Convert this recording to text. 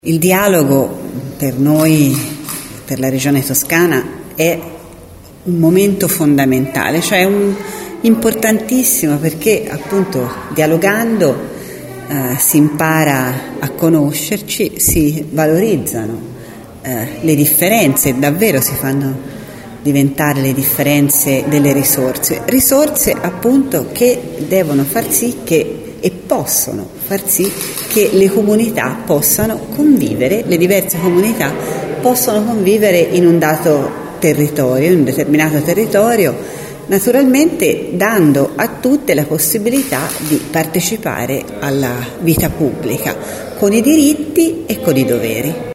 Il dialogo per noi, per la Regione Toscana, è un momento fondamentale, cioè importantissimo, perché appunto dialogando si impara a conoscerci, si valorizzano le differenze, davvero si fanno diventare le differenze delle risorse appunto che devono far sì che e possono far sì che le comunità possano convivere, le diverse comunità possono convivere in un dato territorio, in un determinato territorio, naturalmente dando a tutte la possibilità di partecipare alla vita pubblica con i diritti e con i doveri.